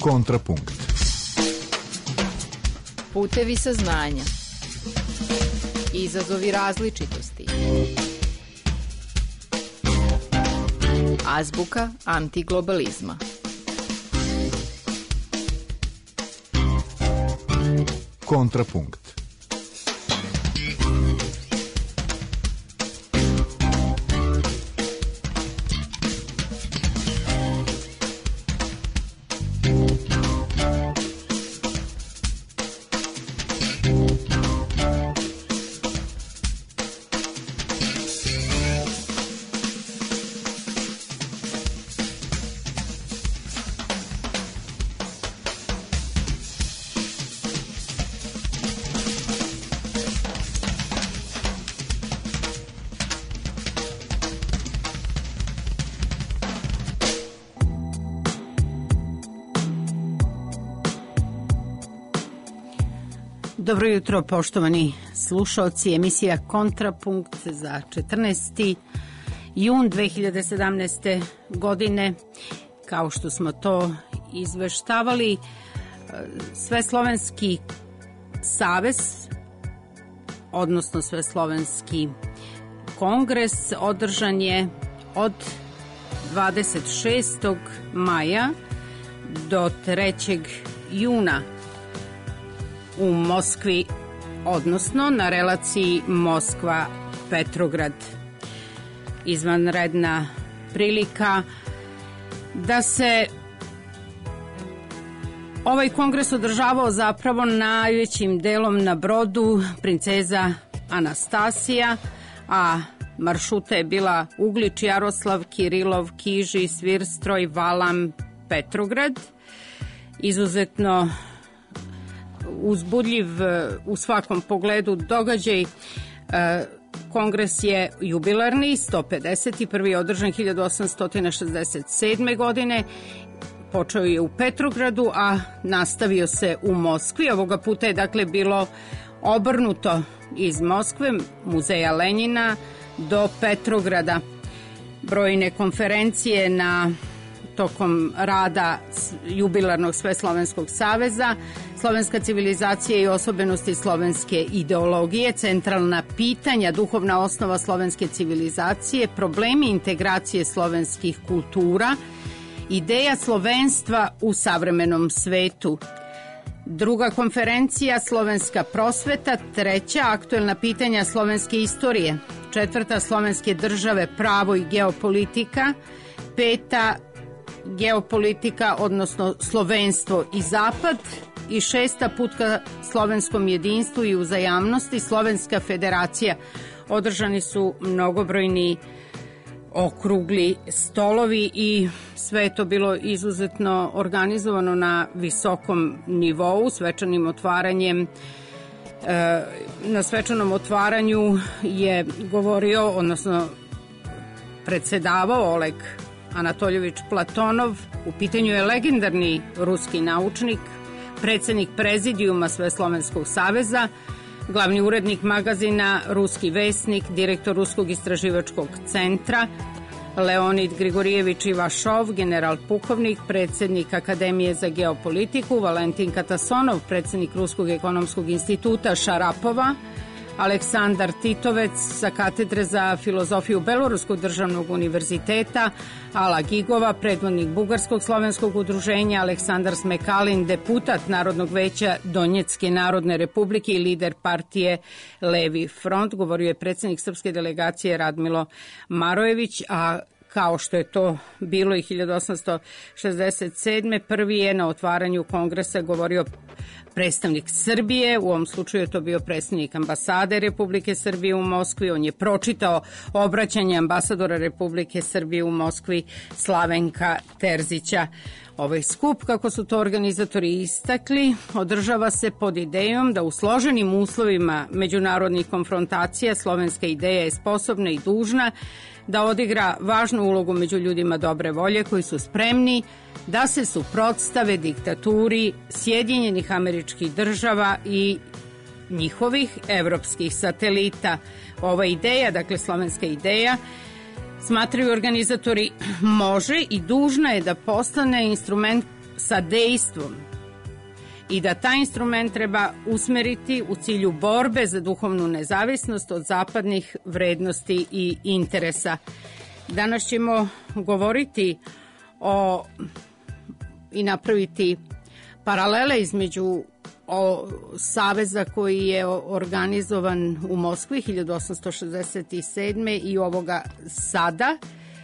Kontrapunkt. Putevi saznanja. Izazovi različitosti. Azbuka antiglobalizma. Kontrapunkt. Dobro jutro, poštovani slušalci. Emisija Kontrapunkt za 14. jun 2017. godine. Kao što smo to izveštavali, Sveslovenski savez, odnosno Sveslovenski kongres, održan je od 26. maja do 3. juna u Moskvi, odnosno na relaciji Moskva-Petrograd. Izvanredna prilika da se ovaj kongres održavao zapravo najvećim delom na brodu Princeza Anastasija, a maršuta je bila Uglič, Jaroslav, Kirilov, Kiži, Svirstroj, Valam, Petrograd. Izuzetno uzbudljiv u svakom pogledu događaj. Kongres je jubilarni, 151. je održan 1867. godine. Počeo je u Petrogradu, a nastavio se u Moskvi. Ovoga puta je dakle bilo obrnuto iz Moskve, muzeja Lenjina, do Petrograda. Brojne konferencije tokom rada jubilarnog Sveslovenskog saveza, slovenska civilizacija i osobenosti slovenske ideologije, centralna pitanja, duhovna osnova slovenske civilizacije, problemi integracije slovenskih kultura, ideja slovenstva u savremenom svetu. Druga konferencija, slovenska prosveta. Treća, aktuelna pitanja slovenske istorije. Četvrta, slovenske države, pravo i geopolitika. Peta, geopolitika, odnosno slovenstvo i zapad. I šesta, put ka slovenskom jedinstvu i uzajamnosti, Slovenska federacija. Održani su mnogobrojni okrugli stolovi i sve je to bilo izuzetno organizovano na visokom nivou. Na svečanom otvaranju je govorio, odnosno predsedavao Oleg Anatoljević Platonov. U pitanju je legendarni ruski naučnik, predsednik prezidijuma Sveslovenskog saveza, glavni urednik magazina Ruski vesnik, direktor Ruskog istraživačkog centra, Leonid Grigorijević Ivašov, general pukovnik, predsednik Akademije za geopolitiku, Valentin Katasonov, predsednik Ruskog ekonomskog instituta Šarapova, Aleksandar Titovec sa katedre za filozofiju Beloruskog državnog univerziteta, Ala Gigova, predvodnik Bugarskog slovenskog udruženja, Aleksandar Smekalin, deputat Narodnog veća Donjecke narodne republike i lider partije Levi front. Govorio je predsednik srpske delegacije Radmilo Marojević, a kao što je to bilo i 1867. prvi je na otvaranju kongresa govorio predstavnik Srbije, u ovom slučaju je to bio predstavnik ambasade Republike Srbije u Moskvi. On je pročitao obraćanje ambasadora Republike Srbije u Moskvi Slavenka Terzića. Ovaj skup, kako su to organizatori istakli, održava se pod idejom da u složenim uslovima međunarodnih konfrontacija slovenska ideja je sposobna i dužna da odigra važnu ulogu među ljudima dobre volje koji su spremni da se suprotstave diktaturi Sjedinjenih Američkih Država i njihovih evropskih satelita. Ova ideja, dakle slovenska ideja, smatraju organizatori, može i dužna je da postane instrument sa dejstvom i da taj instrument treba usmeriti u cilju borbe za duhovnu nezavisnost od zapadnih vrednosti i interesa. Danas ćemo govoriti i napraviti paralele između saveza koji je organizovan u Moskvi 1867. i ovoga sada.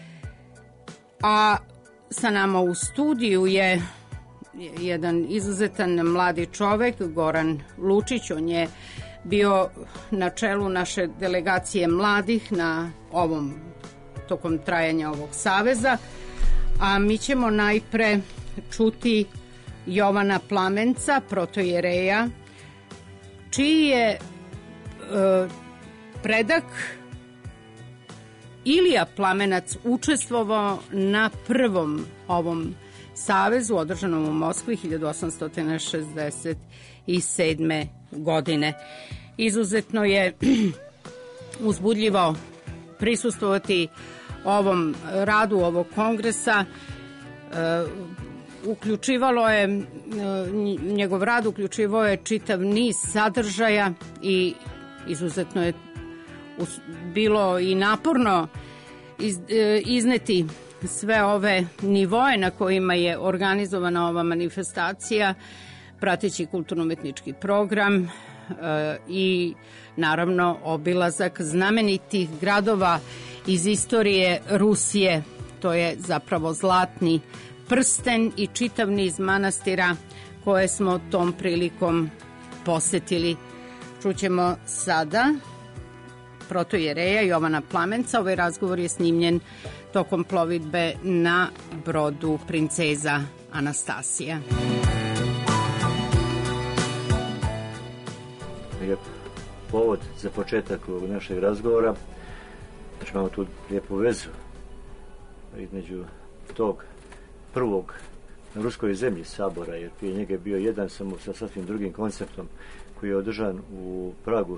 A sa nama u studiju je jedan izuzetan mladi čovek, Goran Lučić. On je bio na čelu naše delegacije mladih tokom trajanja ovog saveza. A mi ćemo najpre čuti Jovana Plamenca, protojereja, čiji je predak Ilija Plamenac učestvovao na prvom ovom savezu održanom u Moskvi 1867. godine. Izuzetno je uzbudljivo prisustvovati ovom radu ovog kongresa. Njegov rad uključivao je čitav niz sadržaja i izuzetno je bilo i naporno izneti sve ove nivoe na kojima je organizovana ova manifestacija, prateći kulturno-umetnički program i naravno obilazak znamenitih gradova iz istorije Rusije. To je zapravo Zlatni prsten i čitav niz manastira koje smo tom prilikom posetili. Čućemo sada protojereja Jovana Plamenca. Ovaj razgovor je snimljen tokom plovidbe na brodu Princeza Anastasija. Povod za početak ovog našeg razgovora, znači imamo tu lijepu vezu između tog prvog na ruskoj zemlji sabora, jer prije njega je bio jedan samo sa sasvim drugim konceptom koji je održan u Pragu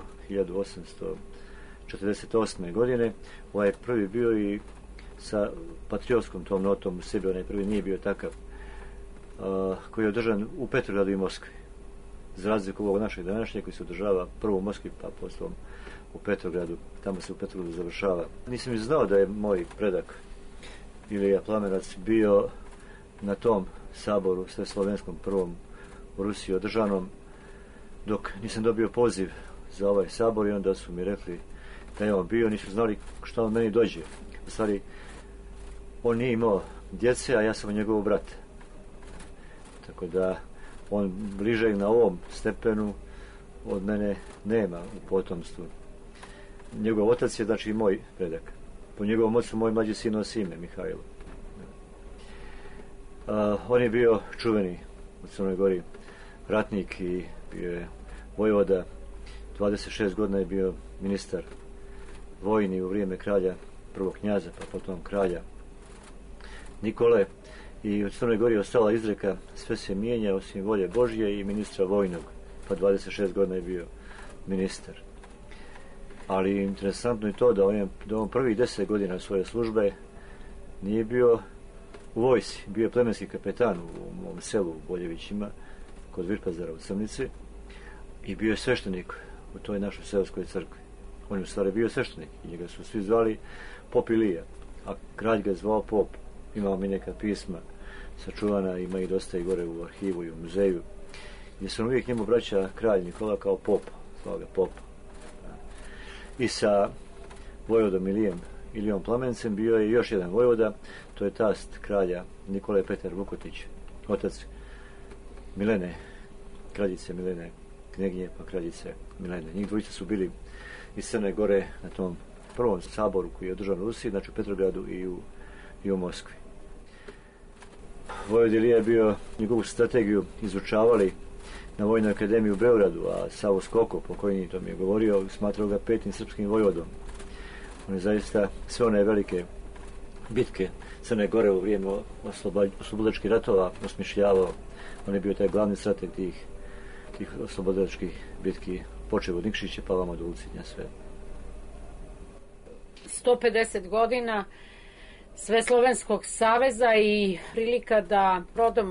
1848. godine. Ovaj prvi bio i sa patriotskom tom notom u sebi, onaj prvi nije bio takav, koji je održan u Petrogradu i Moskvi. Za razliku ovog našeg današnjeg koji se održava prvo u Moskvi, pa poslom u Petrogradu. Tamo se u Petrogradu završava. Nisam znao da je moj predak Ilija Plamenac bio na tom saboru sveslovenskom prvom u Rusiji održanom, dok nisam dobio poziv za ovaj sabor, i onda su mi rekli da je on bio, nisu znali šta on meni dođe. U stvari, on nije imao djece, a ja sam njegov brat. Tako da on bliže na ovom stepenu od mene nema u potomstvu. Njegov otac je znači moj predak. Po njegovom ocu moj mlađi sin nosi ime Mihajlo. On je bio čuveni u Crnoj Gori ratnik i bio je vojvoda. 26 godina je bio ministar vojni u vrijeme kralja, prvog knjaza, pa potom kralja Nikole. I u Crnoj Gori je ostala izreka: sve se mijenja osim volje Božje i ministra vojnog. Pa 26 godina je bio ministar. Ali interesantno je to da on prvih 10 godina svoje službe nije bio u vojsi. Bio je plemenski kapetan u mom selu u Boljevićima, kod Virpazara u Crnici, i bio je sveštenik u toj našoj seoskoj crkvi. On je u stvari bio sveštenik i njega su svi zvali Pop Ilija, a kralj ga je zvao Pop. Imamo mi neka pisma sačuvana, ima i dosta i gore u arhivu i u muzeju, gdje se uvijek njemu vraća kralj Nikola kao Pop, zvao ga Pop. I sa vojvodom Ilijom Plamencem bio je još jedan vojvoda, to je tast kralja Nikole Petar Vukotić, otac Milene, kraljice Milene, kneginje pa kraljice Milene. Njih dvojica su bili iz Crne Gore na tom prvom saboru koji je održan u Rusiji, znači u Petrogradu i u Moskvi. Vojvod Ilija je bio, njegovu strategiju izučavali na Vojnoj akademiji u Beogradu, a Savo Skoko, pokojni, to mi je govorio, smatrao ga petim srpskim vojvodom. On je zaista sve one velike bitke Crne Gore u vrijeme oslobodilačkih ratova osmišljavao. On je bio taj glavni strateg tih oslobodilačkih bitki, počeo od Nikšića pa vamo do Ulcinja sve. 150 godina Sveslovenskog saveza i prilika da prodamo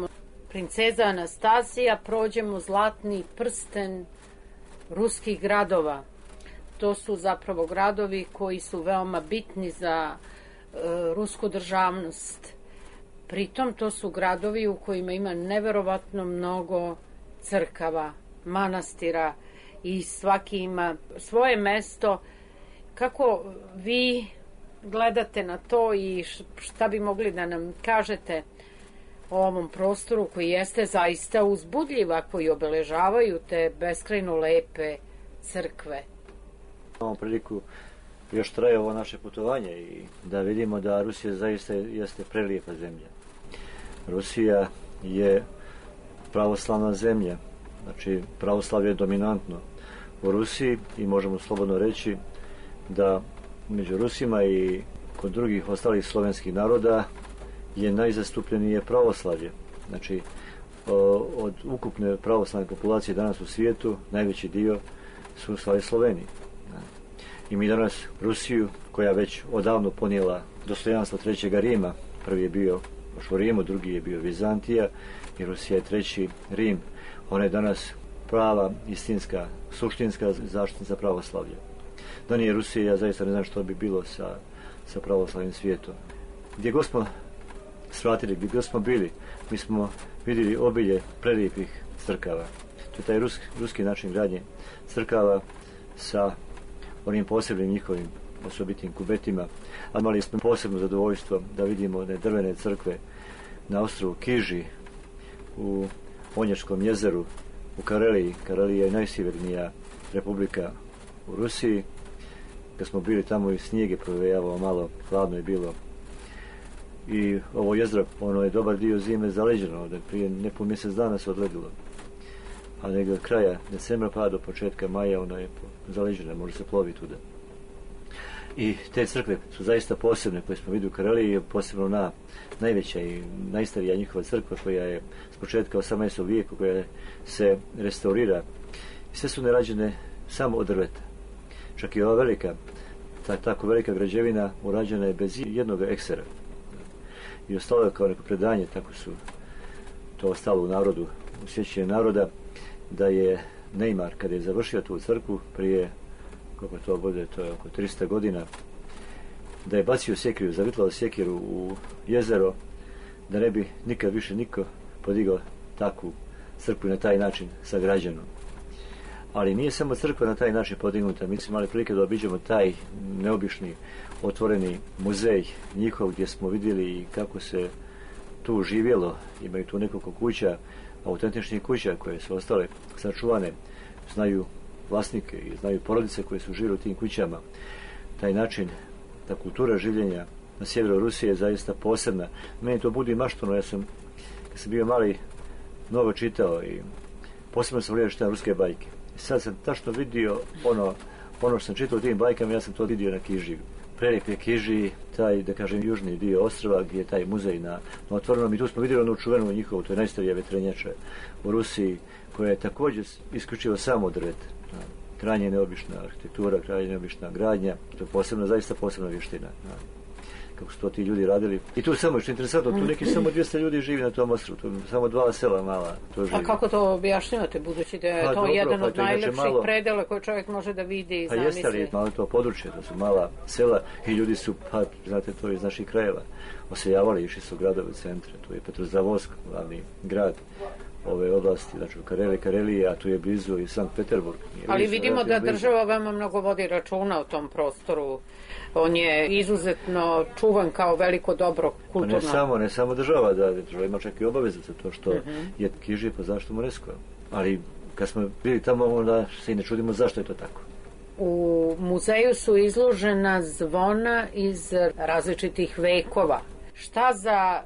Princeza Anastasija, prođemo Zlatni prsten ruskih gradova. To su zapravo gradovi koji su veoma bitni za rusku državnost. Pritom to su gradovi u kojima ima neverovatno mnogo crkava, manastira i svaki ima svoje mesto. Kako vi gledate na to i šta bi mogli da nam kažete o ovom prostoru koji jeste zaista uzbudljiva, koji obeležavaju te beskrajno lepe crkve? Imamo priliku još traje ovo naše putovanje i da vidimo da Rusija zaista jeste prelijepa zemlja. Rusija je pravoslavna zemlja, znači pravoslavlje je dominantno u Rusiji i možemo slobodno reći da među Rusima i kod drugih ostalih slovenskih naroda je najzastupljenije pravoslavlje. Znači, od ukupne pravoslavne populacije danas u svijetu, najveći dio su stvari Sloveni. I mi danas Rusiju, koja već odavno ponijela dostojanstvo Trećega Rima, prvi je bio još u Rimu, drugi je bio Vizantija i Rusija je treći Rim. Ona je danas prava, istinska, suštinska zaštitnica pravoslavlja. Da nije Rusija, ja zaista ne znam što bi bilo sa pravoslavnim svijetom. Gdje god smo svratili, gdje god smo bili, mi smo vidjeli obilje prelijepih crkava. To je taj ruski način gradnje crkava sa onim posebnim njihovim osobitim kubetima. A imali smo posebno zadovoljstvo da vidimo one drvene crkve na ostrvu Kiži, u Onječkom jezeru, u Kareliji. Karelija je najsjevernija republika u Rusiji. Kad smo bili tamo i snijeg je provejavao malo, hladno je bilo. I ovo jezero, ono je dobar dio zime zaleđeno, da prije nepun mjesec dana se odledilo. A negdje od kraja decembra pa do početka maja ona je zaleđena, može se ploviti tuda. I te crkve su zaista posebne koje smo vidjeli u Kareliji, posebno najveća i najstarija njihova crkva koja je s početka 18. vijeku, koja se restaurira. I sve su nerađene samo od drveta. Čak i ova velika, tako velika građevina urađena je bez jednog eksera. I ostalo je kao neko predanje, tako su to ostalo u narodu, u sjećanju naroda, da je Neymar, kada je završio tu crkvu prije, koliko to bude, to je oko 300 godina, da je bacio sjekiru, zavitlao sjekiru u jezero, da ne bi nikad više niko podigao takvu crkvu na taj način sagrađenu. Ali nije samo crkva na taj način podignuta, mi smo imali prilike da obiđemo taj neobični otvoreni muzej njihov gdje smo vidjeli i kako se tu živjelo. Imaju tu nekoliko kuća, autentičnih kuća koje su ostale sačuvane, znaju vlasnike i znaju porodice koje su živjeli u tim kućama. Taj način, ta kultura življenja na sjeveru Rusije je zaista posebna. Meni to budi maštano, kad sam bio mali, mnogo čitao i posebno sam vrijeme čitao ruske bajke. I sad sam tačno vidio ono što sam čitao u tim bajkama, ja sam to vidio na Kižiju. Prelijep je Kiži, taj, da kažem, južni dio ostrva gdje je taj muzej na otvorenom i tu smo vidjeli onu čuvenu njihovu, to je najstarija vetrenjača u Rusiji, koja je također isključivo samo od drveta. Krajnje neobična arhitektura, krajnje neobična gradnja, to je posebna, zaista posebna vještina. Kako su to ti ljudi radili. I tu samo, što je interesantno, tu neki samo 200 ljudi živi na tom ostrvu, tu samo 2 sela mala to živi. A kako to objašnjavate, budući da je to jedan od najlepših predela koje čovjek može da vidi i zamisli? Pa jeste li malo to područje, to su mala sela i ljudi su, pa znate to iz naših krajeva, oseljavali, išli su u gradove centre, tu je Petrozavodsk, glavni grad ove oblasti, znači u Kareliji, a tu je blizu i Sankt Peterburg. Ali vidimo da država veoma mnogo vodi računa o tom prostoru. On je izuzetno čuvan kao veliko dobro kulturno. Pa ne samo država, da država ima čak i obavezu za to što je Kiži po zaštitu UNESCO. Ali kad smo bili tamo, onda se i ne čudimo zašto je to tako. U muzeju su izložena zvona iz različitih vekova. Šta za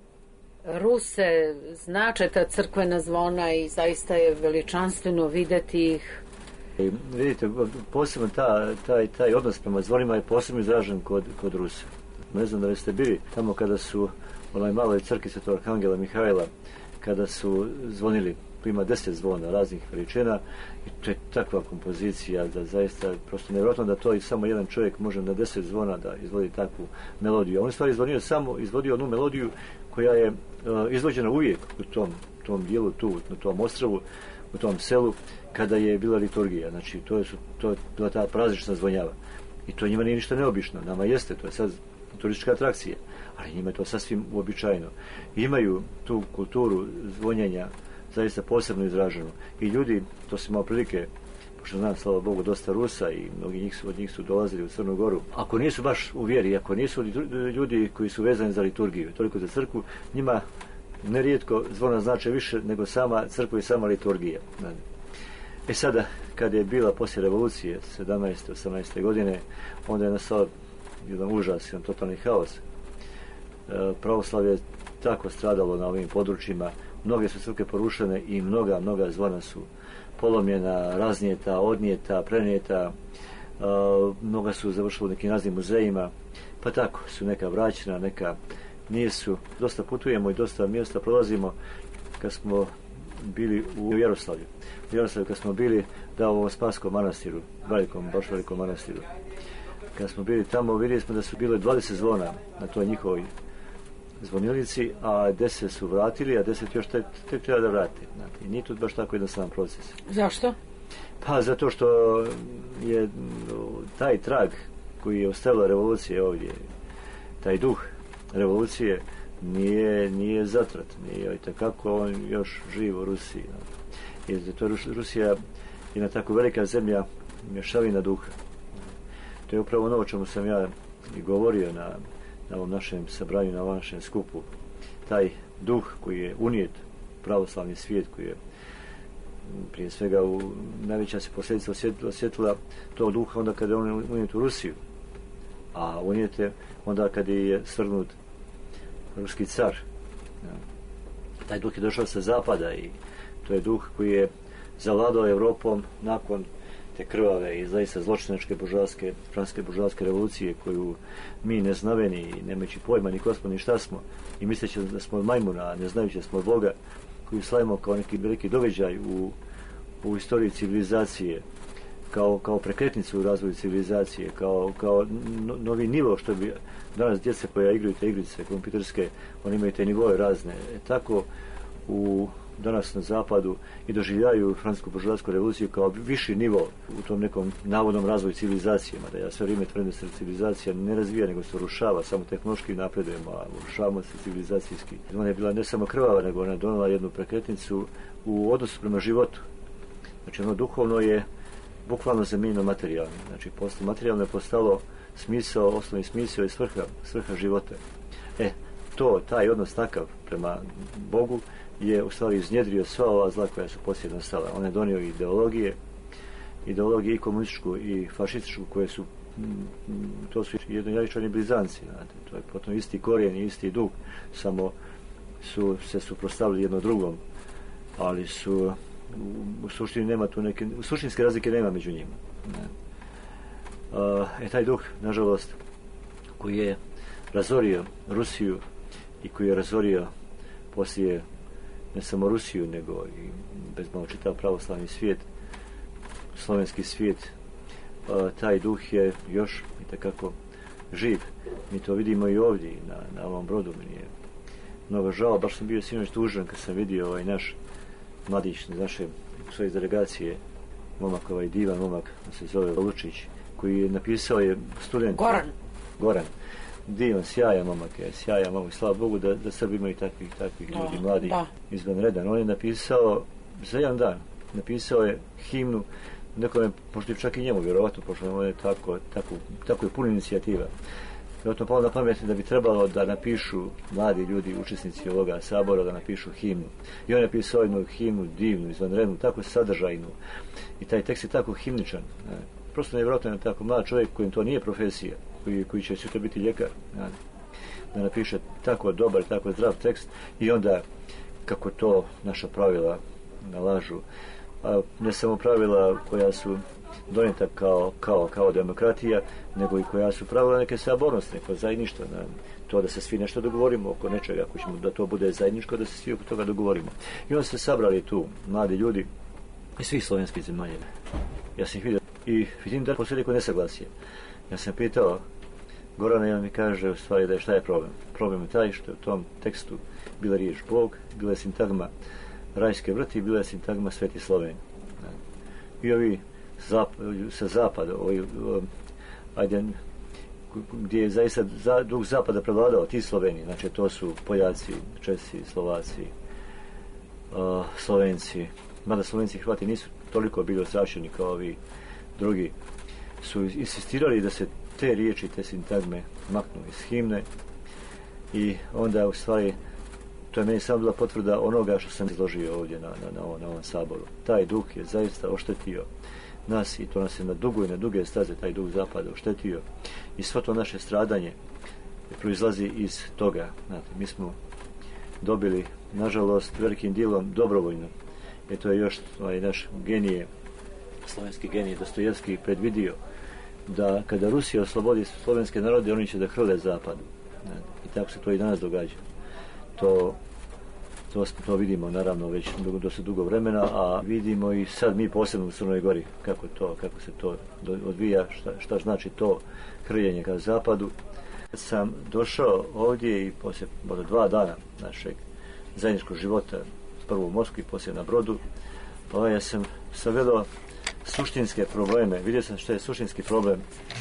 Ruse znače ta crkvena zvona i zaista je veličanstveno videti ih. I vidite, posebno taj odnos prema zvonima je posebno izražen kod Rusa. Ne znam da li ste bili tamo kada su u onoj maloj crkvi Svetog Arhangela Mihajla, kada su zvonili, tu ima 10 zvona raznih veličina i to je takva kompozicija da zaista prosto nevjerojatno da to i samo jedan čovjek može na 10 zvona da izvodi takvu melodiju. On je stvari izvodio onu melodiju koja je izvođena uvijek u tom tom dijelu tu, na tom ostrvu, u tom selu, kada je bila liturgija. Znači, to je bila ta praznična zvonjava. I to njima nije ništa neobično. Nama jeste, to je sad turistička atrakcija, ali njima je to sasvim uobičajeno. Imaju tu kulturu zvonjenja zaista posebno izraženu. I ljudi, to se imao prilike, pošto znam, slava Bogu, dosta Rusa i mnogi od njih su dolazili u Crnu Goru. Ako nisu baš u vjeri, ako nisu ljudi koji su vezani za liturgiju, toliko za crkvu, njima nerijetko zvona znače više nego sama crkva i sama liturgija. Sada, kada je bila poslije revolucije 17. 18. godine, onda je nastao jedan užas, jedan totalni haos. Pravoslavlje je tako stradalo na ovim područjima, mnoge su crkve porušene i mnoga zvona su polomljena, raznijeta, odnijeta, prenijeta, mnoga su završila u nekim raznim muzejima, pa tako su neka vraćena, neka nisu. Dosta putujemo i dosta mjesta prolazimo. Kad smo bili u Jaroslavlju, kad smo bili u ovom Spasskom manastiru, baš velikom manastiru, kad smo bili tamo, vidjeli smo da su bile 20 zvona na toj njihovoj zvonilici, a 10 su vratili, a 10 još tek treba da vrati. I nije tu baš tako jednostavan proces. Zašto? Pa zato što je taj trag koji je ostavila revolucija ovdje, taj duh revolucije nije zatrat, nije itekako on još živ u Rusiji. Jer to Rusija je na tako velika zemlja mješavina duha. To je upravo ono o čemu sam ja i govorio na ovom našem sabranju, na ovom našem skupu. Taj duh koji je unijet pravoslavni svijet, koji je prije svega najveća se posljedica osjetila tog duha onda kada je on unijet u Rusiju, a unijet je onda kada je svrgnut ruski car. Taj duh je došao sa zapada i to je duh koji je zavladao Europom nakon te krvave i zaista zločinačke francuske buržoaske revolucije koju mi neznaveni, nemajući pojma ni ko smo ni šta smo i misleći da smo od majmuna, ne znajući da smo od Boga, koju slavimo kao neki veliki događaj u istoriji civilizacije, kao prekretnicu u razvoju civilizacije, kao novi nivo, što bi danas djeca koja igraju te igrice kompjuterske, oni imaju te nivoje razne. Tako danas na zapadu i doživljaju francusku buržoasku revoluciju kao viši nivo u tom nekom navodnom razvoju civilizacije, mada ja sve vrijeme tvrdim da se civilizacija ne razvija, nego se urušava, samo tehnološki napredujemo, a urušavamo se civilizacijski. Ona je bila ne samo krvava, nego ona je donela jednu prekretnicu u odnosu prema životu. Znači ono duhovno je bukvalno zamijenjeno materijalno. Znači materijalno je postalo smisao, osnovni smisao i svrha života. Taj odnos takav prema Bogu je u stvari iznjedrio sva ova zla koja su poslije nastala. On je donio ideologije i komunističku i fašističku, koje su, to su jednojačani blizanci, znate. To je potom isti korijen i isti duh, samo su se suprotstavili jedno drugom, ali u suštini nema tu suštinske razlike nema među njima. Taj duh, nažalost, koji je razorio Rusiju i koji je razorio poslije ne samo Rusiju, nego i bezmalo čitav pravoslavni svijet, slovenski svijet, taj duh je još itekako živ. Mi to vidimo i ovdje na ovom brodu. Meni je mnogo žao, baš sam bio sinoć tužan kad sam vidio naš mladić iz naše svoje delegacije, momak, divan momak, se zove Lučić, koji je napisao, je student Goran. Divan, sjajan momak, slava Bogu da Srbi imaju takvih ljudi, mladi, izvanredan. On je napisao, za jedan dan, napisao je himnu, nekome, možda čak i njemu, vjerovatno, pošto on je tako je puno inicijativa. Vjerojatno palo na pamet da bi trebalo da napišu mladi ljudi, učesnici ovoga sabora, da napišu himnu. I on je napisao jednu himnu divnu, izvanrednu, tako sadržajnu. I taj tekst je tako himničan. Prosto nevjerojatno je tako mlad čovjek kojim to nije profesija, koji će sutra biti ljekar, da napiše tako dobar, tako zdrav tekst i onda, kako to naša pravila nalažu, ne samo pravila koja su donijeta kao demokratija, nego i koja su pravila neke sabornosti, neko zajedništvo, to da se svi nešto dogovorimo oko nečega, ako ćemo da to bude zajedničko, da se svi oko toga dogovorimo. I onda se sabrali tu mladi ljudi iz svih slovenskih zemalja. Ja sam ih vidio i vidim da postoji neko nesaglasje. Ja sam pitao Gorana i on mi kaže u stvari da je šta je problem. Problem je taj što je u tom tekstu bila riječ Bog, bila je sintagma rajske vrti bila je sintagma Sveti Sloven. I ovi sa zapada, gdje je zaista duh zapada prevladao, ti Sloveni, znači to su Poljaci, Česi, Slovaci, Slovenci, mada Slovenci i Hrvati nisu toliko bili ostrašćeni kao ovi drugi, su insistirali da se te riječi, te sintagme maknu iz himne i onda u stvari to je meni samo bila potvrda onoga što sam izložio ovdje na ovom saboru. Taj duh je zaista oštetio nas i to nas je na dugo i na duge staze taj duh zapada oštetio i svo to naše stradanje proizlazi iz toga. Znate, mi smo dobili, nažalost, velikim dijelom dobrovoljno, jer to je još naš genije, slovenski genije Dostojevski predvidio da kada Rusija oslobodi slovenske narode, oni će da hrle zapadu. I tako se to i danas događa. To vidimo naravno već dosta dugo vremena, a vidimo i sad mi posebno u Crnoj Gori kako se to odvija, šta znači to hrljenje ka zapadu. Sam došao ovdje i poslije 2 dana našeg zajedničkog života, prvo u Moskvi, poslije na Brodu, pa ja sam sagledao suštinske probleme. Vidio sam što je suštinski problem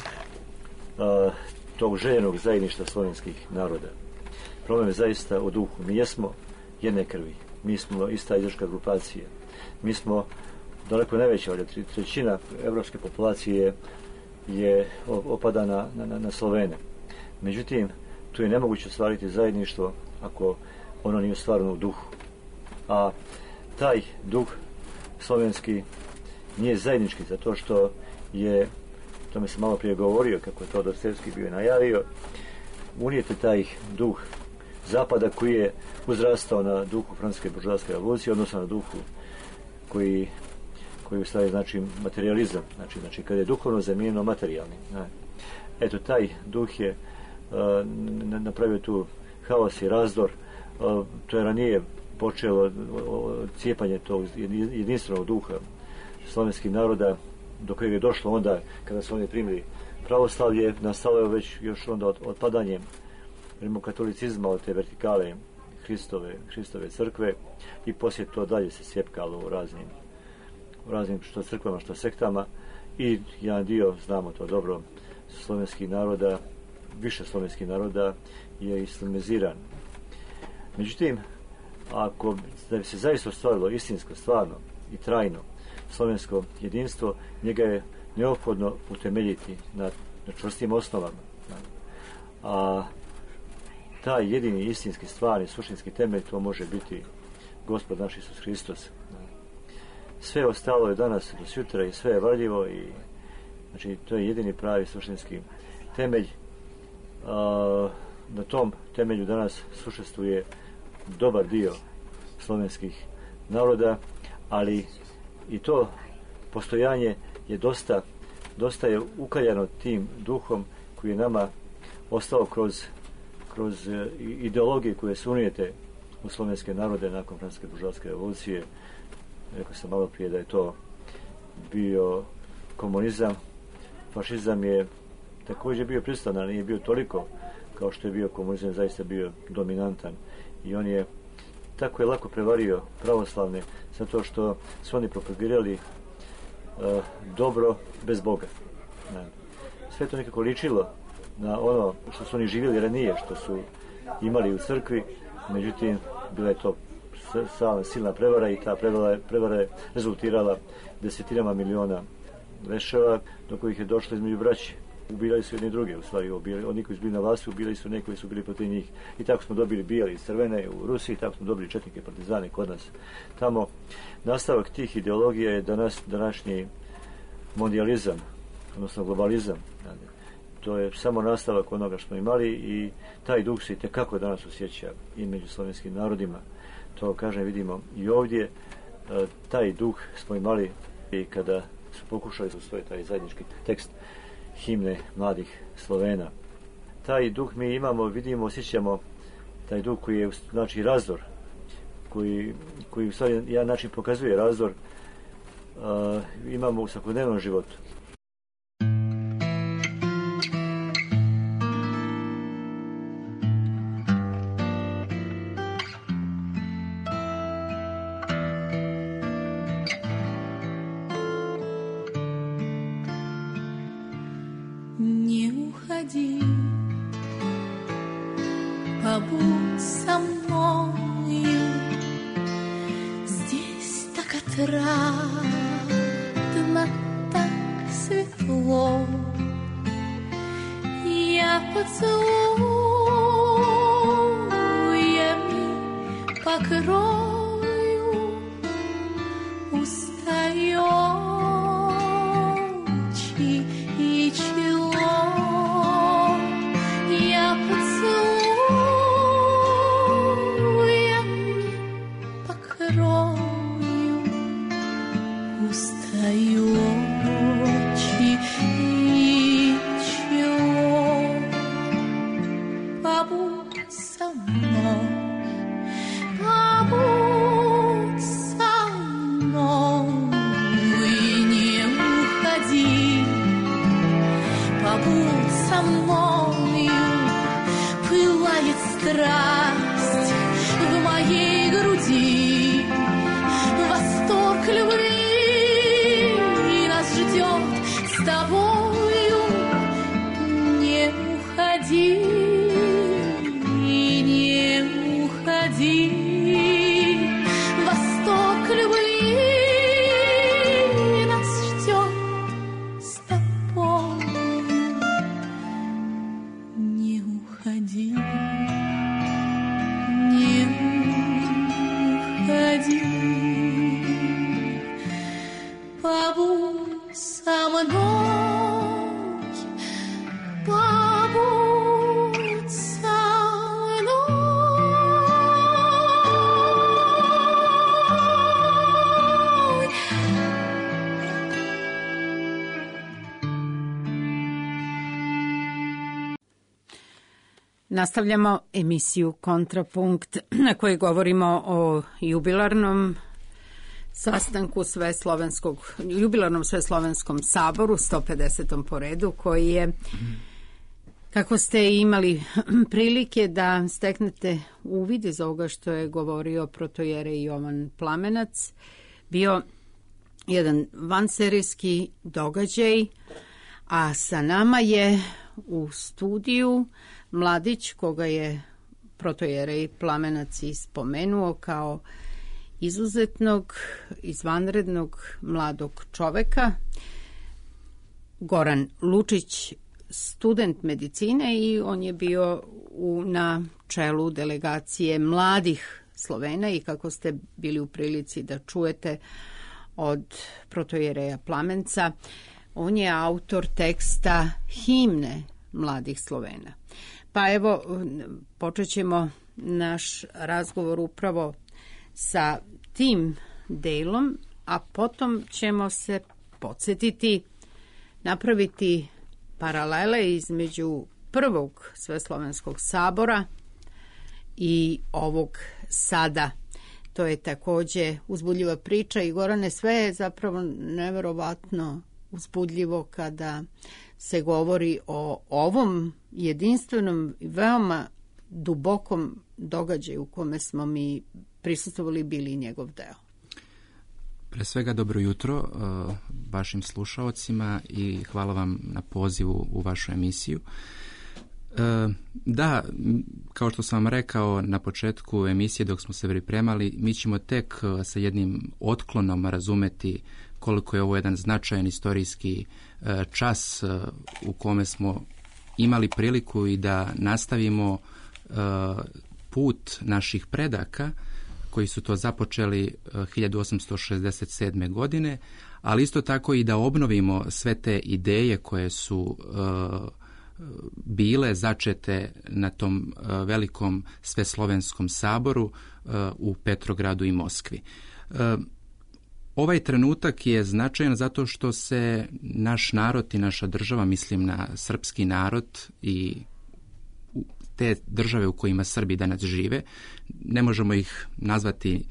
tog željenog zajedništva slovenskih naroda. Problem je zaista u duhu. Mi jesmo jedne krvi. Mi smo ista izračka grupacija. Mi smo daleko najveća, ali 3/3 evropske populacije je opada na Slovene. Međutim, tu je nemoguće ostvariti zajedništvo ako ono nije ostvareno u duhu. A taj duh slovenski nije zajednički, zato što je, o tome sam malo prije govorio, kako je to Dostojevski bio najavio, unijete taj duh zapada koji je uzrastao na duhu francuske buržoaske revolucije, odnosno na duhu koji u stvari znači materializam, znači kada je duhovno zamijenjeno materijalni. Eto, taj duh je napravio tu haos i razdor. To je ranije počelo cijepanje tog jedinstvenog duha slovenskih naroda, do kojeg je došlo onda kada su oni primili pravoslavlje. Nastalo je već još onda otpadanjem rimokatolicizma od te vertikale Hristove crkve i poslije to dalje se sjepkalo u raznim što crkvama, što sektama i jedan dio, znamo to dobro, slovenskih naroda, više slovenskih naroda je islamiziran. Međutim, ako da bi se zaista ostvarilo istinsko, stvarno i trajno slovensko jedinstvo, njega je neophodno utemeljiti na čvrstim osnovama. A taj jedini istinski, stvarni, suštinski temelj, to može biti Gospod naš Isus Hristos. Sve ostalo je danas do sutra i sve je varljivo i znači to je jedini pravi suštinski temelj. Na tom temelju danas sušestvuje dobar dio slovenskih naroda, ali i to postojanje je dosta je ukaljano tim duhom koji je nama ostao kroz ideologije koje su unijete u slovenske narode nakon francuske buržoaske revolucije. Rekao sam malo prije da je to bio komunizam. Fašizam je također bio prisutan, ali nije bio toliko kao što je bio komunizam, zaista bio dominantan. I on je tako je lako prevario pravoslavne, zato što su oni propagirali dobro bez Boga. Sve to nekako ličilo na ono što su oni živjeli ranije, što su imali u crkvi, međutim bila je to silna prevara i ta prevara je rezultirala desetinama miliona leševa do kojih je došlo između braće. Ubijali su jedni druge, u stvari, oni koji su bili na vlasti, ubijali su neki koji su bili protiv njih. I tako smo dobili bijeli i crvene u Rusiji, tako smo dobili četnike, partizane kod nas. Tamo nastavak tih ideologija je današnji mondijalizam, odnosno globalizam. To je samo nastavak onoga što smo imali i taj duh se itekako danas osjeća i među slovenskim narodima. To, kažem, vidimo i ovdje. Taj duh smo imali i kada su pokušali usvojiti taj zajednički tekst himne mladih Slovena. Taj duh mi imamo, vidimo, osjećamo taj duh koji je znači razdor, koji u stvari jedan način pokazuje razdor, imamo u svakodnevnom životu. не уходи, побудь со мною. Здесь так отрадно, так светло. Я поцелуями покрою уста и очи и чело. Я поцелуями покрою уста и очи и чело. Побудь со мной, побудь со мной и не уходи. Побудь со мною, пылает страсть в моей груди, восторг любви нас ждет с тобою. Не уходи, не уходи, восторг любви нас ждет с тобою. Не уходи, не уходи, побудь со мной, побудь со мной. Nastavljamo emisiju Kontrapunkt na kojoj govorimo o jubilarnom sastanku jubilarnom Sveslovenskom saboru, 150. po redu, koji je, kako ste imali prilike da steknete uvid iz ovoga što je govorio protojerej Jovan Plamenac, bio jedan vanserijski događaj, a sa nama je u studiju mladić koga je protojerej Plamenac i spomenuo kao izuzetnog, izvanrednog mladog čoveka, Goran Lučić, student medicine, i on je bio na čelu delegacije mladih Slovena, i kako ste bili u prilici da čujete od protojereja Plamenca, on je autor teksta himne mladih Slovena. Pa evo, počet ćemo naš razgovor upravo sa tim delom, a potom ćemo se podsjetiti, napraviti paralele između prvog Sveslovenskog sabora i ovog sada. To je takođe uzbudljiva priča i, Gorane, sve je zapravo neverovatno uzbudljivo kada se govori o ovom jedinstvenom i veoma dubokom događaju u kome smo mi prisustvovali i bili njegov deo. Pre svega dobro jutro vašim slušaocima i hvala vam na pozivu u vašu emisiju. Da, kao što sam vam rekao na početku emisije dok smo se pripremali, mi ćemo tek sa jednim otklonom razumeti koliko je ovo jedan značajan istorijski čas u kome smo imali priliku i da nastavimo put naših predaka koji su to započeli 1867. godine, ali isto tako i da obnovimo sve te ideje koje su bile začete na tom velikom Sveslovenskom saboru u Petrogradu i Moskvi. Ovaj trenutak je značajan zato što se naš narod i naša država, mislim na srpski narod i te države u kojima Srbi danas žive, ne možemo ih nazvati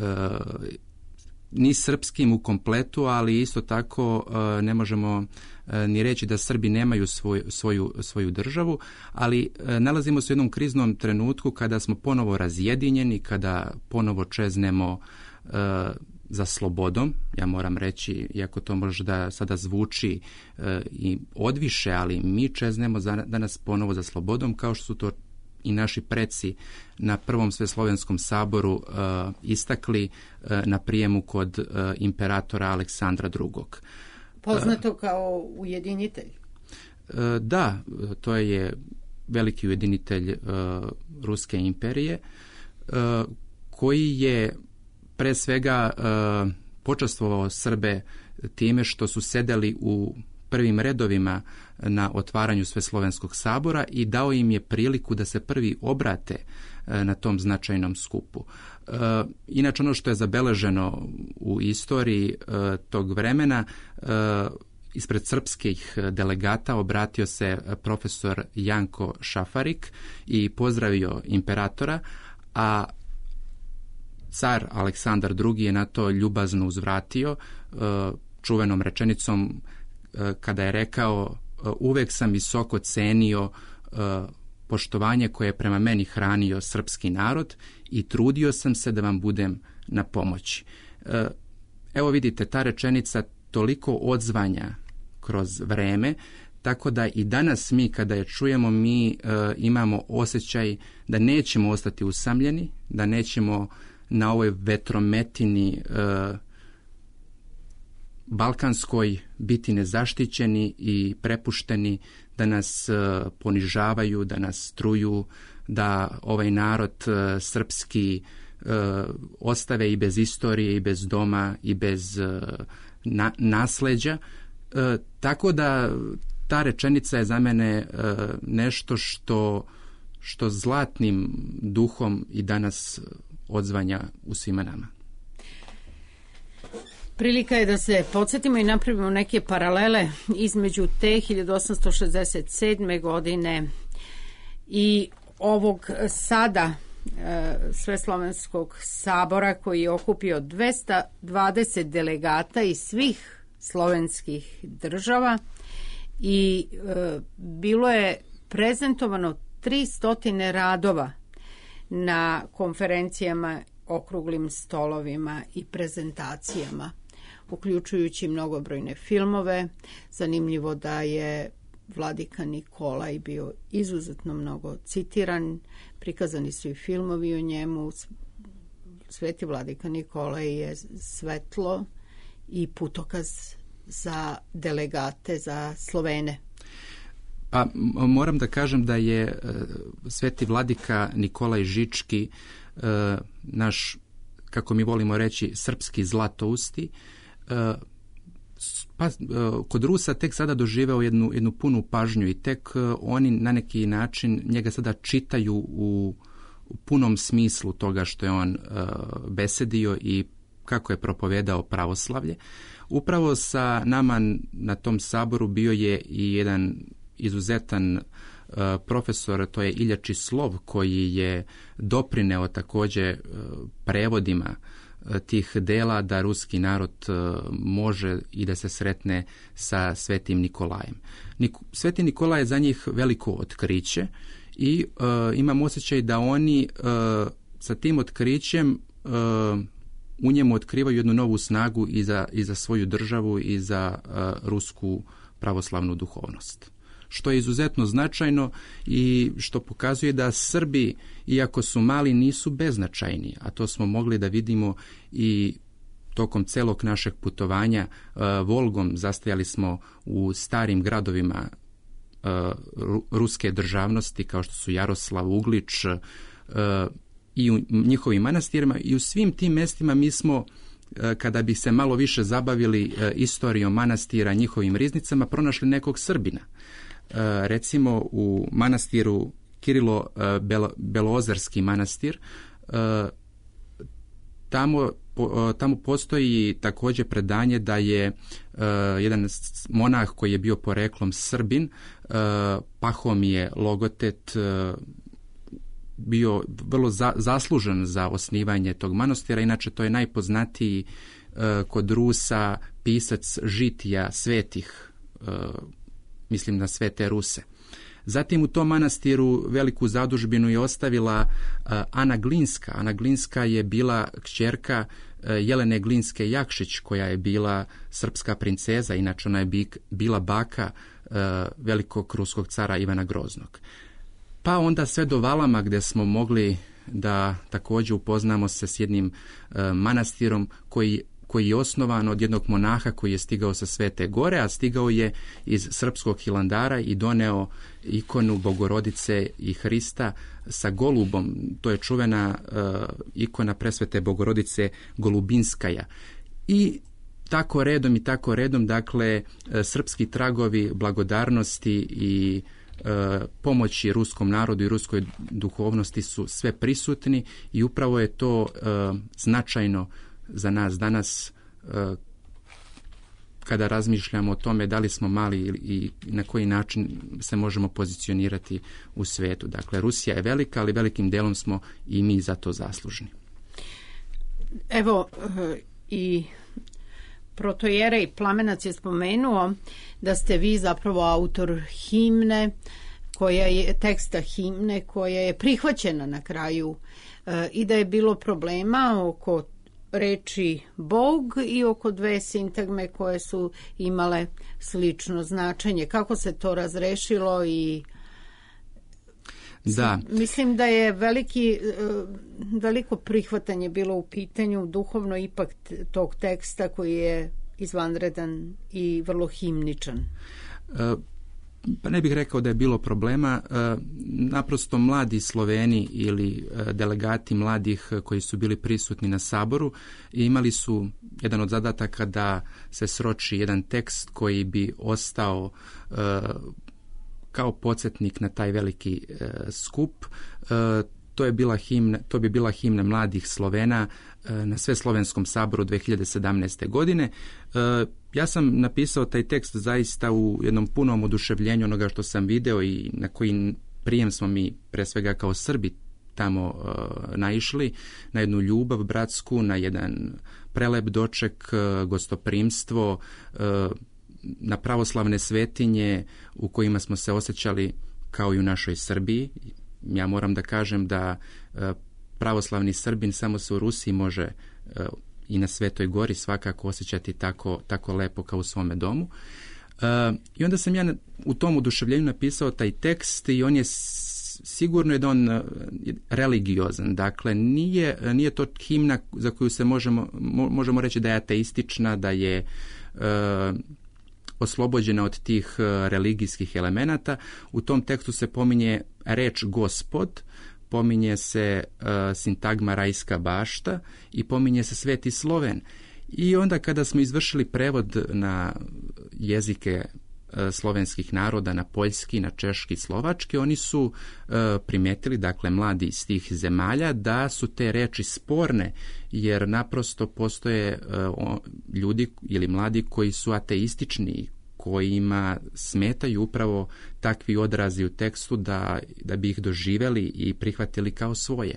ni srpskim u kompletu, ali isto tako ne možemo ni reći da Srbi nemaju svoju državu, ali nalazimo se u jednom kriznom trenutku kada smo ponovo razjedinjeni, kada ponovo čeznemo za slobodom, ja moram reći, iako to možda sada zvuči i odviše, ali mi čeznemo danas ponovo za slobodom, kao što su to i naši preci na Prvom sveslovenskom saboru istakli na prijemu kod imperatora Aleksandra II. Poznato kao ujedinitelj. Da, to je veliki ujedinitelj Ruske imperije, koji je pre svega počastvovao Srbe time što su sedeli u prvim redovima na otvaranju Sveslovenskog sabora i dao im je priliku da se prvi obrate na tom značajnom skupu. Inače, ono što je zabeleženo u istoriji tog vremena, ispred srpskih delegata obratio se profesor Janko Šafarik i pozdravio imperatora, a car Aleksandar II je na to ljubazno uzvratio čuvenom rečenicom kada je rekao: uvek sam visoko cenio poštovanje koje je prema meni hranio srpski narod i trudio sam se da vam budem na pomoći. Evo vidite, ta rečenica toliko odzvanja kroz vreme, tako da i danas mi kada je čujemo, mi imamo osjećaj da nećemo ostati usamljeni, da nećemo na ovoj vetrometini balkanskoj biti nezaštićeni i prepušteni da nas ponižavaju, da nas truju, da ovaj narod srpski ostave i bez istorije, i bez doma, i bez nasleđa. Tako da ta rečenica je za mene nešto što zlatnim duhom i danas odzvanja u svima nama. Prilika je da se podsjetimo i napravimo neke paralele između te 1867. godine i ovog sada Sveslovenskog sabora, koji je okupio 220 delegata iz svih slovenskih država i bilo je prezentovano 300 radova na konferencijama, okruglim stolovima i prezentacijama, uključujući mnogobrojne filmove. Zanimljivo da je vladika Nikolaj bio izuzetno mnogo citiran, prikazani su i filmovi o njemu. Sveti vladika Nikolaj je svetlo i putokaz za delegate, za Slovene. Pa moram da kažem da je sveti vladika Nikolaj Žički, naš, kako mi volimo reći, srpski Zlatousti, pa kod Rusa tek sada doživeo jednu punu pažnju i tek oni na neki način njega sada čitaju u punom smislu toga što je on besedio i kako je propovedao pravoslavlje. Upravo sa nama na tom saboru bio je i jedan izuzetan profesor, to je Ilja Čislov, koji je doprineo također prevodima tih dela da ruski narod može i da se sretne sa Svetim Nikolajem. Sveti Nikolaj je za njih veliko otkriće i imam osjećaj da oni sa tim otkrićem u njemu otkrivaju jednu novu snagu i za svoju državu i za rusku pravoslavnu duhovnost. Što je izuzetno značajno i što pokazuje da Srbi, iako su mali, nisu beznačajni, a to smo mogli da vidimo i tokom celog našeg putovanja Volgom. Zastajali smo u starim gradovima ruske državnosti, kao što su Jaroslav, Uglič, i u njihovim manastirima, i u svim tim mestima mi smo, kada bi se malo više zabavili istorijom manastira, njihovim riznicama, pronašli nekog Srbina. Recimo u manastiru Kirilo Belozerski manastir, tamo postoji također predanje da je jedan monah koji je bio poreklom Srbin, Pahomije Logotet, bio vrlo zaslužen za osnivanje tog manastira. Inače, to je najpoznatiji kod Rusa pisac žitija svetih, mislim na svete Ruse. Zatim u tom manastiru veliku zadužbinu je ostavila Ana Glinska. Ana Glinska je bila kćerka Jelene Glinske Jakšić, koja je bila srpska princeza, inače ona je bila baka velikog ruskog cara Ivana Groznog. Pa onda sve do Valama, gdje smo mogli da također upoznamo se s jednim manastirom koji je osnovan od jednog monaha koji je stigao sa Svete Gore, a stigao je iz srpskog Hilandara i doneo ikonu Bogorodice i Hrista sa golubom. To je čuvena ikona Presvete Bogorodice Golubinskaja. I tako redom, dakle, srpski tragovi blagodarnosti i pomoći ruskom narodu i ruskoj duhovnosti su sve prisutni i upravo je to značajno za nas danas kada razmišljamo o tome da li smo mali i na koji način se možemo pozicionirati u svetu. Dakle, Rusija je velika, ali velikim delom smo i mi za to zaslužni. Evo, i protojerej Plamenac je spomenuo da ste vi zapravo autor himne, teksta himne koja je prihvaćena na kraju i da je bilo problema oko reči Bog i oko dve sintagme koje su imale slično značenje. Kako se to razrešilo i da. Mislim da je veliko prihvatanje bilo u pitanju duhovno ipak tog teksta koji je izvanredan i vrlo himničan. Pa ne bih rekao da je bilo problema, naprosto mladi Sloveni ili delegati mladih koji su bili prisutni na saboru imali su jedan od zadataka da se sroči jedan tekst koji bi ostao kao podsjetnik na taj veliki skup. To bi bila himna mladih Slovena na Sveslovenskom saboru 2017. godine. Ja sam napisao taj tekst zaista u jednom punom oduševljenju onoga što sam video i na koji prijem smo mi, pre svega kao Srbi, tamo naišli, na jednu ljubav bratsku, na jedan prelep doček, gostoprimstvo, na pravoslavne svetinje u kojima smo se osjećali kao i u našoj Srbiji. Ja moram da kažem da pravoslavni Srbin samo se u Rusiji može i na Svetoj Gori svakako osjećati tako lepo kao u svome domu. I onda sam ja u tom oduševljenju napisao taj tekst i on je sigurno je da on religiozan. Dakle, nije to himna za koju se možemo reći da je ateistična, da je oslobođena od tih religijskih elemenata. U tom tekstu se pominje reč Gospod, pominje se sintagma Rajska bašta i pominje se Sveti Sloven. I onda kada smo izvršili prevod na jezike slovenskih naroda, na poljski, na češki, slovački, oni su primetili, dakle mladi iz tih zemalja, da su te reči sporne, jer naprosto postoje ljudi ili mladi koji su ateistični, kojima smetaju upravo takvi odrazi u tekstu da bi ih doživjeli i prihvatili kao svoje.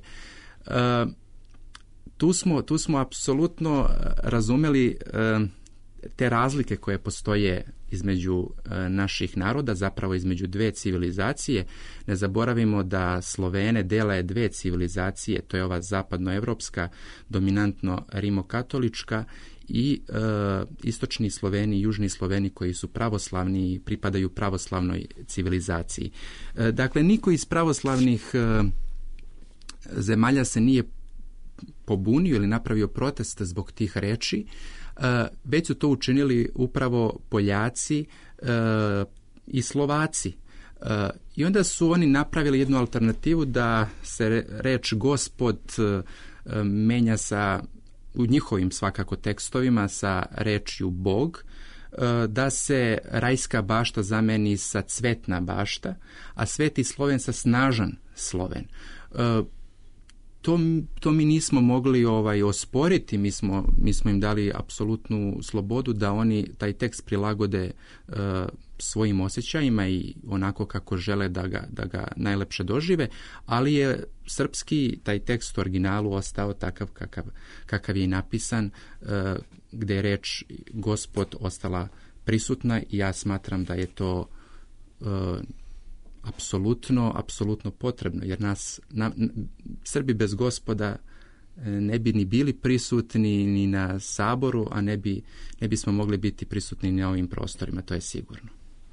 Tu smo apsolutno razumeli te razlike koje postoje između naših naroda, zapravo između dve civilizacije. Ne zaboravimo da Slovene dele dve civilizacije, to je ova zapadnoevropska, dominantno rimokatolička, i istočni Sloveni i južni Sloveni koji su pravoslavni i pripadaju pravoslavnoj civilizaciji. Dakle, niko iz pravoslavnih zemalja se nije pobunio ili napravio protest zbog tih reči, već su to učinili upravo Poljaci i Slovaci. I onda su oni napravili jednu alternativu da se reč Gospod menja u njihovim svakako tekstovima sa rečju Bog, da se Rajska bašta zameni sa Cvetna bašta, a Sveti Sloven sa Snažan Sloven. To mi nismo mogli osporiti, mi smo im dali apsolutnu slobodu da oni taj tekst prilagode svojim osjećajima i onako kako žele da ga najlepše dožive, ali je srpski taj tekst u originalu ostao takav kakav je napisan, gde je reč Gospod ostala prisutna i ja smatram da je to apsolutno potrebno, jer Srbi bez Gospoda ne bi ni bili prisutni ni na saboru, a ne bismo mogli biti prisutni na ovim prostorima, to je sigurno.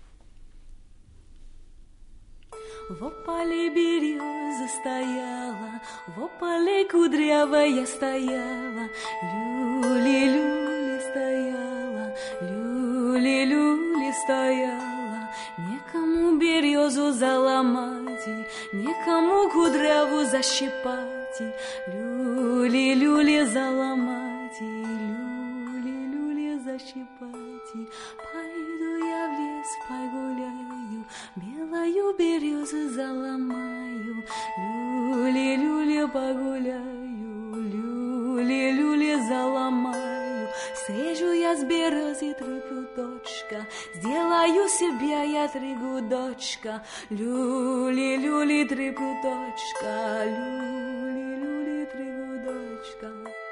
В опале береза стояла, в опале кудрявая стояла, люли-люли стояла, люли-люли стояла. Некому березу заломать, некому кудряву защипать, люли-люли заломать, люли-люли защипать. Пойду я в лес погуляю, белую березу заломаю, люли-люли погуляю, люли-люли заломаю. Срежу я с березы 3 пруточка, сделаю себе я 3 гудочка, люли-люли 3 пруточка, люли-люли 3 гудочка.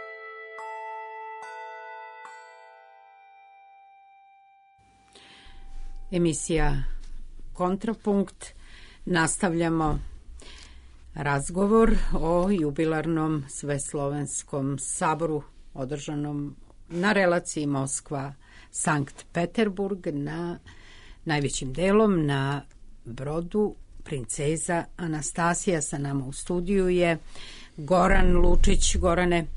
Emisija Kontrapunkt. Nastavljamo razgovor o jubilarnom Sveslovenskom saboru održanom na relaciji Moskva-Sankt Peterburg, na najvećim delom na brodu Princeza Anastasija. Sa nama u studiju je Goran Lučić. Gorane,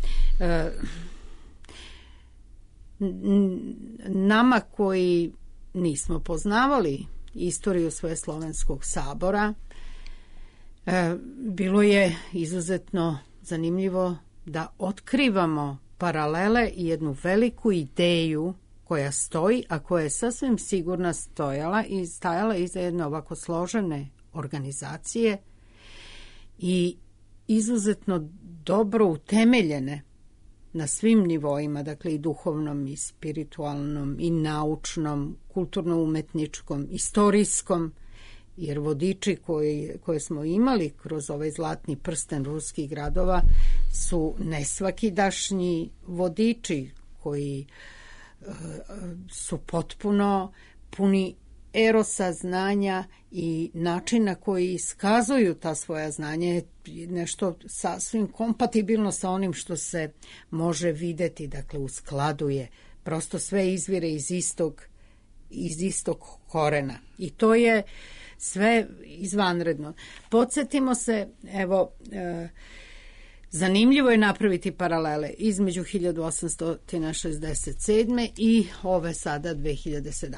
nama koji nismo poznavali istoriju Sveslovenskog sabora, bilo je izuzetno zanimljivo da otkrivamo paralele i jednu veliku ideju koja stoji, a koja je sasvim sigurno stajala iza jedne ovako složene organizacije i izuzetno dobro utemeljene na svim nivoima, dakle i duhovnom i spiritualnom i naučnom, kulturno-umetničkom, istorijskom, jer vodiči koje smo imali kroz ovaj zlatni prsten ruskih gradova su nesvakidašnji vodiči koji su potpuno puni erosa znanja i način na koji iskazuju ta svoja znanja je nešto sasvim kompatibilno sa onim što se može videti, dakle u skladu je, prosto sve izvire iz istog korena i to je sve izvanredno. Podsjetimo se, evo, zanimljivo je napraviti paralele između 1867. i ove sada 2017.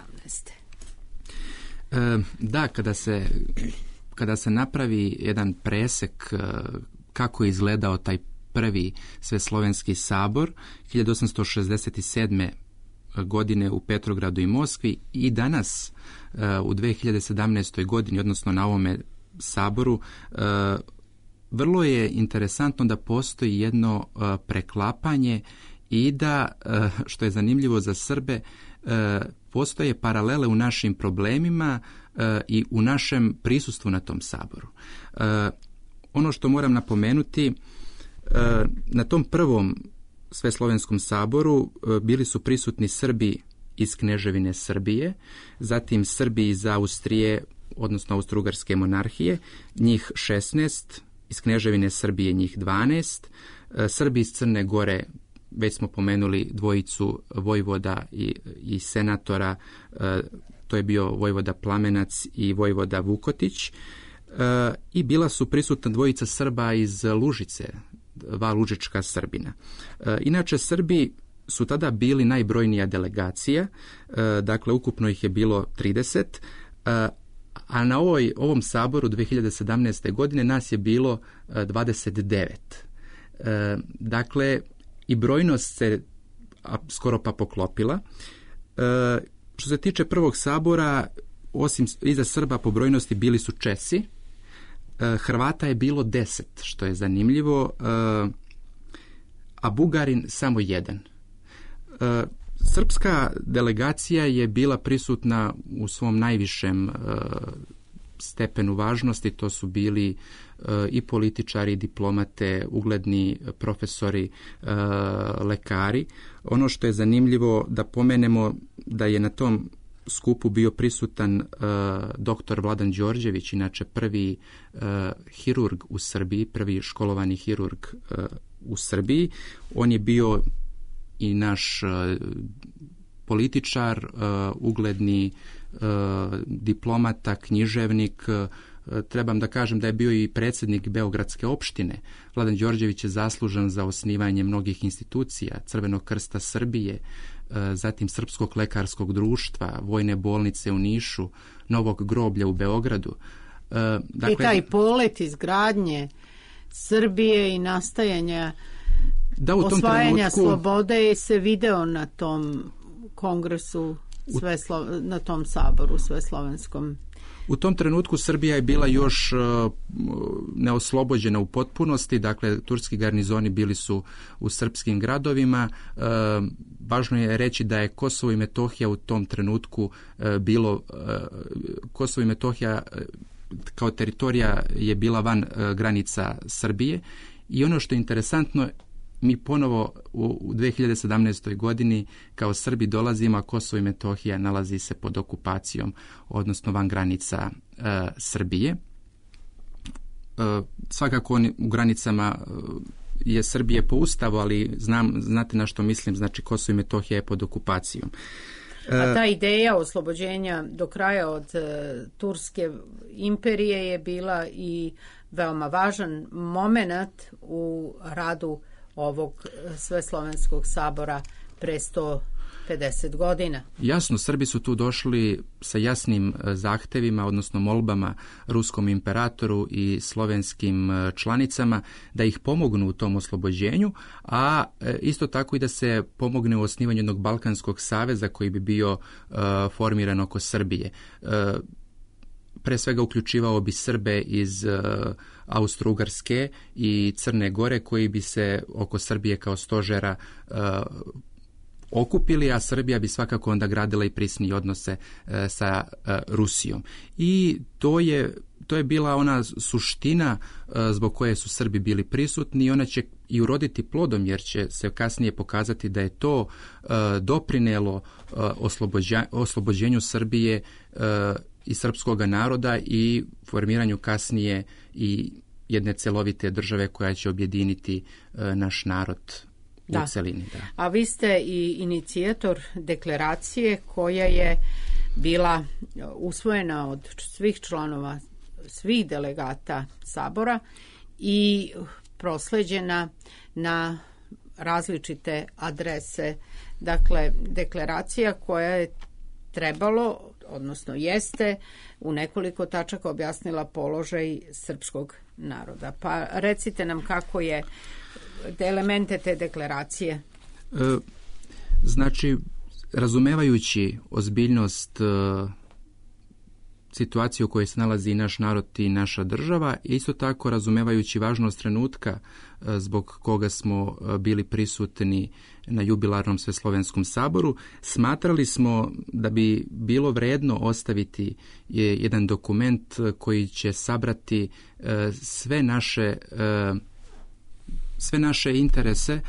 Da, kada se napravi jedan presek kako je izgledao taj prvi Sveslovenski sabor 1867. godine u Petrogradu i Moskvi i danas u 2017. godini, odnosno na ovome saboru, vrlo je interesantno da postoji jedno preklapanje i da, što je zanimljivo za Srbe, postoje paralele u našim problemima i u našem prisustvu na tom saboru. Ono što moram napomenuti, na tom prvom Sveslovenskom saboru bili su prisutni Srbi iz Kneževine Srbije, zatim Srbi iz Austrije, odnosno Austro-Ugarske monarhije, njih 16, iz Kneževine Srbije njih 12, Srbi iz Crne Gore, već smo pomenuli dvojicu vojvoda i senatora, to je bio vojvoda Plamenac i vojvoda Vukotić, i bila su prisutna dvojica Srba iz Lužice, Lužička Srbina. Inače, Srbi su tada bili najbrojnija delegacija, dakle ukupno ih je bilo 30, a na ovom saboru 2017. godine nas je bilo 29. Dakle, i brojnost se skoro pa poklopila. Što se tiče prvog sabora, osim iza Srba po brojnosti bili su Česi, Hrvata je bilo 10, što je zanimljivo, a Bugarin samo 1. Srpska delegacija je bila prisutna u svom najvišem stepenu važnosti, to su bili i političari, i diplomate, ugledni profesori, lekari. Ono što je zanimljivo da pomenemo da je na tom skupu bio prisutan dr. Vladan Đorđević, inače prvi hirurg u Srbiji, prvi školovani hirurg u Srbiji. On je bio i naš političar, ugledni diplomata, književnik. Trebam da kažem da je bio i predsjednik Beogradske opštine. Vladan Đorđević je zaslužan za osnivanje mnogih institucija, Crvenog krsta Srbije, zatim Srpskog lekarskog društva, Vojne bolnice u Nišu, Novog groblja u Beogradu. I taj polet izgradnje Srbije i nastajanja osvajanja slobode se video na tom kongresu, na tom saboru sveslovenskom. U tom trenutku Srbija je bila još neoslobođena u potpunosti, dakle turski garnizoni bili su u srpskim gradovima. Važno je reći da je Kosovo i Metohija u tom trenutku bilo, Kosovo i Metohija kao teritorija je bila van granica Srbije i ono što je interesantno, mi ponovo u 2017. godini kao Srbi dolazimo, a Kosovo i Metohija nalazi se pod okupacijom, odnosno van granica Srbije. Svakako u granicama je Srbije po ustavu, ali znate na što mislim, znači Kosovo i Metohija je pod okupacijom. A ta ideja oslobođenja do kraja od Turske imperije je bila i veoma važan moment u radu ovog Sveslovenskog sabora pre 150 godina. Jasno, Srbi su tu došli sa jasnim zahtevima, odnosno molbama ruskom imperatoru i slovenskim članicama da ih pomognu u tom oslobođenju, a isto tako i da se pomogne u osnivanju jednog Balkanskog saveza koji bi bio formiran oko Srbije. Pre svega uključivao bi Srbe iz Austro-Ugarske i Crne Gore koji bi se oko Srbije kao stožera okupili, a Srbija bi svakako onda gradila i prisnije odnose sa Rusijom. I to je bila ona suština zbog koje su Srbi bili prisutni i ona će i uroditi plodom jer će se kasnije pokazati da je to doprinelo oslobođenju Srbije i srpskog naroda i formiranju kasnije i jedne celovite države koja će objediniti naš narod u celini. Da. A vi ste i inicijator deklaracije koja je bila usvojena od svih članova, svih delegata sabora i prosleđena na različite adrese. Dakle, deklaracija koja je trebalo, odnosno jeste, u nekoliko tačaka objasnila položaj srpskog naroda. Pa recite nam kako je elemente te deklaracije. Znači, razumevajući ozbiljnost situacije u kojoj se nalazi i naš narod i naša država, isto tako razumevajući važnost trenutka zbog koga smo bili prisutni na jubilarnom Sveslovenskom saboru, smatrali smo da bi bilo vredno ostaviti jedan dokument koji će sabrati sve naše interese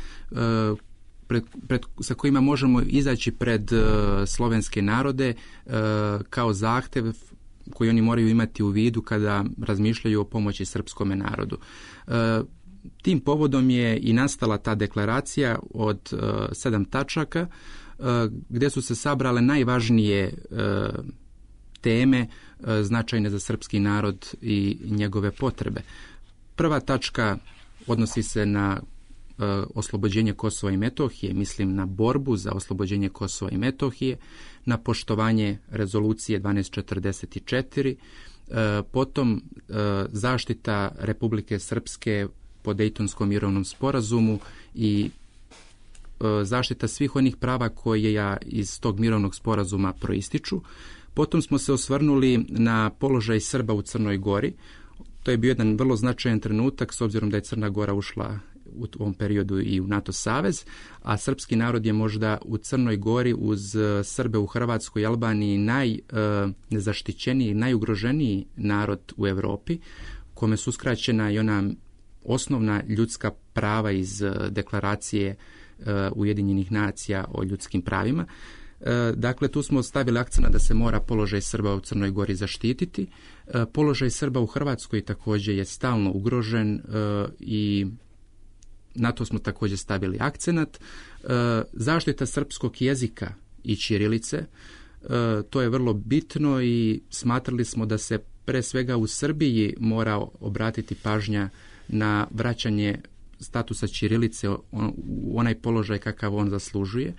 sa kojima možemo izaći pred slovenske narode kao zahtev koji oni moraju imati u vidu kada razmišljaju o pomoći srpskome narodu. Tim povodom je i nastala ta deklaracija od 7 tačaka gdje su se sabrale najvažnije teme značajne za srpski narod i njegove potrebe. Prva tačka odnosi se na oslobođenje Kosova i Metohije, mislim na borbu za oslobođenje Kosova i Metohije, na poštovanje rezolucije 1244, potom zaštita Republike Srpske po Dejtonskom mirovnom sporazumu i zaštita svih onih prava koje iz tog mirovnog sporazuma proističu. Potom smo se osvrnuli na položaj Srba u Crnoj Gori. To je bio jedan vrlo značajan trenutak s obzirom da je Crna Gora ušla u ovom periodu i u NATO savez, a srpski narod je možda u Crnoj Gori uz Srbe u Hrvatskoj i Albaniji najnezaštićeniji, najugroženiji narod u Europi, kome su uskraćena i ona osnovna ljudska prava iz deklaracije Ujedinjenih nacija o ljudskim pravima. Dakle, tu smo stavili akcent da se mora položaj Srba u Crnoj Gori zaštititi. Položaj Srba u Hrvatskoj također je stalno ugrožen i na to smo također stavili akcenat. Zaštita srpskog jezika i ćirilice, to je vrlo bitno i smatrali smo da se pre svega u Srbiji mora obratiti pažnja na vraćanje statusa ćirilice u onaj položaj kakav on zaslužuje.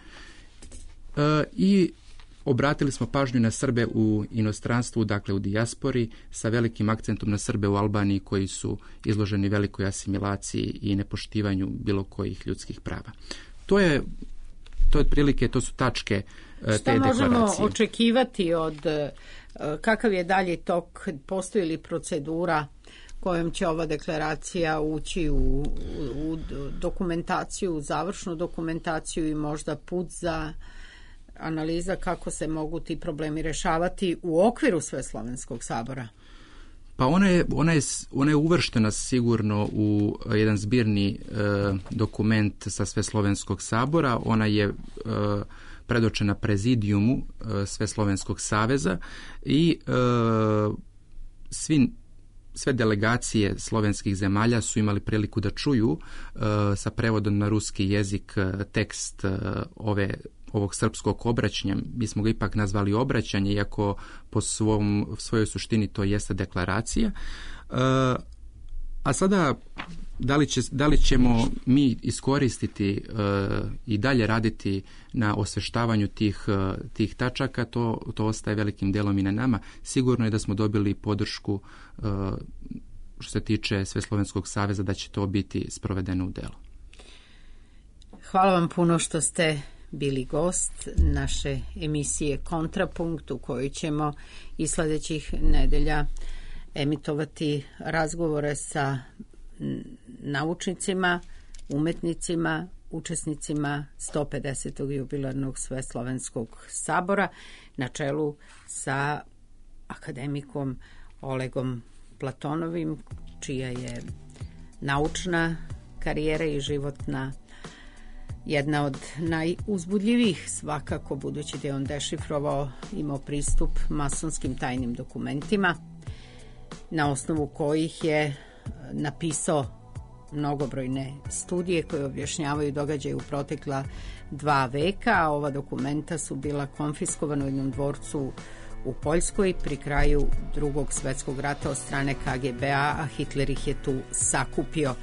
I obratili smo pažnju na Srbe u inostranstvu, dakle u dijaspori, sa velikim akcentom na Srbe u Albaniji koji su izloženi velikoj asimilaciji i nepoštivanju bilo kojih ljudskih prava. To je otprilike, to su tačke te deklaracije. Šta možemo očekivati od, kakav je dalje tok, postoji li procedura kojom će ova deklaracija ući u dokumentaciju, završnu dokumentaciju i možda put za analiza kako se mogu ti problemi rešavati u okviru Sveslovenskog sabora? Pa ona je uvrštena sigurno u jedan zbirni dokument sa Sveslovenskog sabora. Ona je predočena prezidijumu Sveslovenskog saveza i sve delegacije slovenskih zemalja su imali priliku da čuju sa prevodom na ruski jezik tekst ovog srpskog obraćanja. Mi smo ga ipak nazvali obraćanje, iako po svojoj suštini to jeste deklaracija. A sada, da li ćemo mi iskoristiti i dalje raditi na osveštavanju tih tačaka, to ostaje velikim delom i na nama. Sigurno je da smo dobili podršku što se tiče Sveslovenskog saveza da će to biti sprovedeno u delo. Hvala vam puno što ste bili gost naše emisije Kontrapunkt, u kojoj ćemo i sledećih nedelja emitovati razgovore sa naučnicima, umetnicima, učesnicima 150. jubilarnog Sveslovenskog sabora na čelu sa akademikom Olegom Platonovim, čija je naučna karijera i životna jedna od najuzbudljivijih, svakako, budući da je on dešifrovao, imao pristup masonskim tajnim dokumentima, na osnovu kojih je napisao mnogobrojne studije koje objašnjavaju događaje u protekla 2 veka, a ova dokumenta su bila konfiskovana u jednom dvorcu u Poljskoj pri kraju Drugog svetskog rata od strane KGB-a, a Hitler ih je tu sakupio.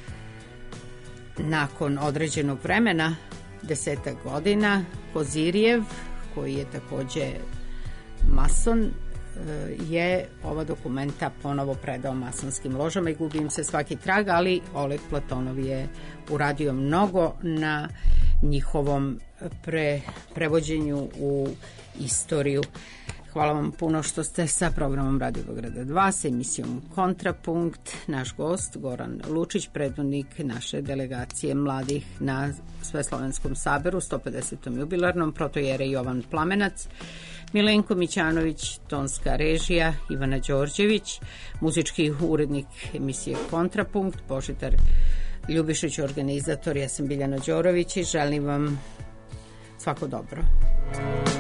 Nakon određenog vremena, 10 godina, Kozirjev, koji je također mason, je ova dokumenta ponovo predao masonskim ložama i gubi im se svaki trag, ali Oleg Platonov je uradio mnogo na njihovom prevođenju u istoriju. Hvala vam puno što ste sa programom Radio Beograda 2, s emisijom Kontrapunkt. Naš gost Goran Lučić, predvodnik naše delegacije mladih na Sveslovenskom saboru, 150. jubilarnom, protojere Jovan Plamenac, Milenko Mićanović, tonska režija Ivana Đorđević, muzički urednik emisije Kontrapunkt Božidar Ljubišić, organizator, ja sam Biljana Đorović i želim vam svako dobro.